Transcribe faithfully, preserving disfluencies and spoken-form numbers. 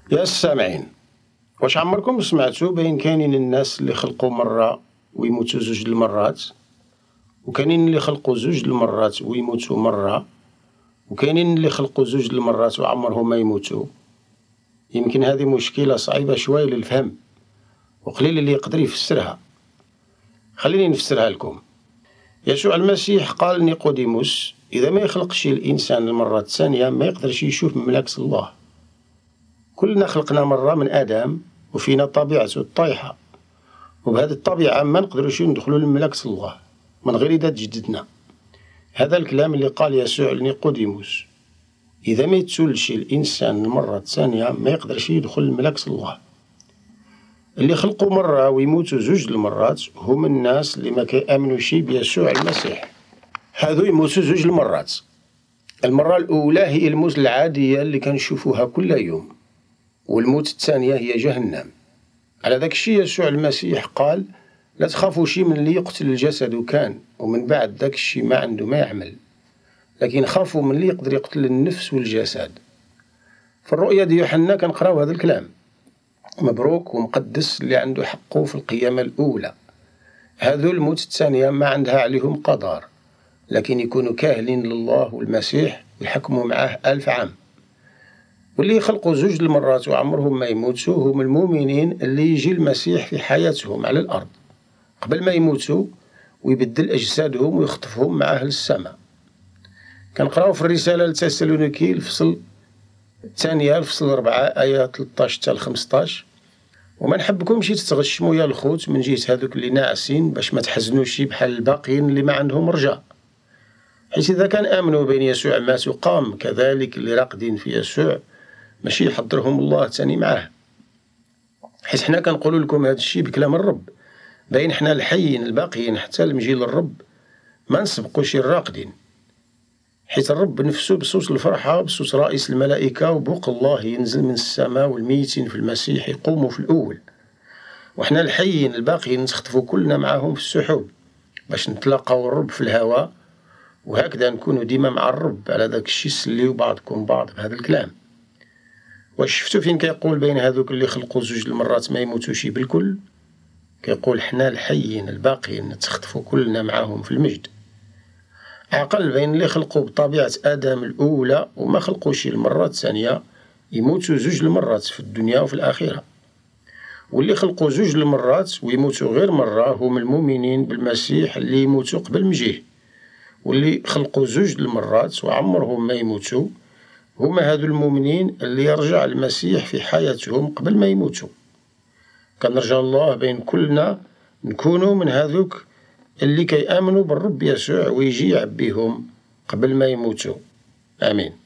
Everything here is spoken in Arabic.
يا السامعين، واش عمركم سمعتوا بين كاينين الناس اللي خلقوا مرة ويموتوا زوج المرات، وكاينين اللي خلقوا زوج المرات ويموتوا مرة، وكاينين اللي خلقوا زوج المرات وعمرهم ما يموتوا؟ يمكن هذه مشكلة صعيبة شوية للفهم، وقليل اللي يقدر يفسرها. خليني نفسرها لكم. يسوع المسيح قال لنيقوديموس إذا ما يخلقش الإنسان المرة الثانية ما يقدرش يشوف مملكة الله. كلنا خلقنا مرة من آدم وفينا طبيعته الطايحة، وبهذه الطبيعة ما نقدروش ندخلوا لمملكة الله من غير إذا تجددنا. هذا الكلام اللي قال يسوع لنيقوديموس، إذا ما يتسولش الإنسان المرة الثانية ما يقدرش يدخل لمملكة الله. اللي خلقوا مرة ويموتوا زوج المرات هم الناس اللي ما كيأمنوش بيسوع المسيح. هذو يموتوا زوج المرات. المرة الأولى هي الموت العادية اللي كنشوفوها كل يوم، والموت الثانية هي جهنم. على ذاك الشيء يسوع المسيح قال لا تخافوا شي من اللي يقتل الجسد كان ومن بعد ذاك الشيء ما عنده ما يعمل، لكن خافوا من اللي يقدر يقتل النفس والجسد. في الرؤيا دي يوحنا كنقراو هذا الكلام. مبروك ومقدس اللي عنده حقه في القيامة الأولى. هذو الموت الثانية ما عندها عليهم قدر، لكن يكونوا كاهلين لله والمسيح ويحكموا معاه ألف عام. واللي يخلقوا زوج المرات وعمرهم ما يموتوا هم المؤمنين اللي يجي المسيح في حياتهم على الأرض قبل ما يموتوا ويبدل أجسادهم ويخطفهم معاه للسماء. كنقراو في الرسالة لتسالونيكي الفصل الثانية الفصل أربعة آية ثلاثة عشر حتى خمسطاش، وما نحبكمش تتغشموا يا الخوت من جهة هذوك اللي ناعسين باش ما تحزنوش بحال الباقيين اللي ما عندهم رجاء. حيث إذا كان آمنوا بين يسوع مات وقام، كذلك اللي راقدين في يسوع ماشي يحضرهم الله تاني معاه. حيث حنا كنقولوا لكم هذا الشيء بكلام الرب، باين حنا الحيين الباقيين حتى المجيء للرب ما نسبقوش الراقدين. حيث الرب نفسه بصوت الفرحة بصوت رئيس الملائكة وبوق الله ينزل من السماء، والميتين في المسيح يقوموا في الأول، وحنا الحيين الباقيين نتخطفوا كلنا معاهم في السحوب باش نتلاقاو الرب في الهواء، وهكذا نكونوا ديما مع الرب. على ذاك الشيء سليو بعضكم بعض بهذا الكلام. واش شفتوا فين كيقول بين هذوك اللي خلقوا زوج المرات ما يموتوش بالكل؟ كيقول حنا الحيين الباقيين نتخطفوا كلنا معاهم في المجد. عقل بين اللي خلقوا بطبيعة آدم الأولى وما خلقوش المرة الثانية يموتوا زوج المرات في الدنيا وفي الآخرة. واللي خلقوا زوج المرات ويموتوا غير مرة هم المؤمنين بالمسيح اللي يموتوا قبل مجيه. واللي خلقوا زوج المرات وعمرهم ما يموتوا هما هذو المؤمنين اللي يرجع المسيح في حياتهم قبل ما يموتوا. كنرجى الله بين كلنا نكونوا من هذوك اللي كيآمنوا بالرب يسوع ويجي يعبيهم قبل ما يموتوا. آمين.